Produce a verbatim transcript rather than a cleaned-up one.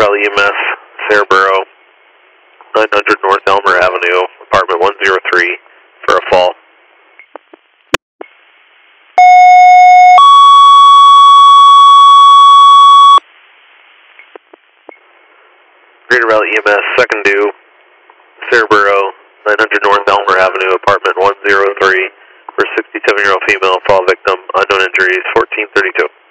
Valley E M S, Saraburo, nine hundred North Elmer Avenue, apartment one oh three, for a fall. Greater Valley E M S, second due, Saraburo, nine hundred North Elmer Avenue, apartment one oh three, for sixty-seven-year-old female, fall victim, unknown injuries, fourteen thirty-two.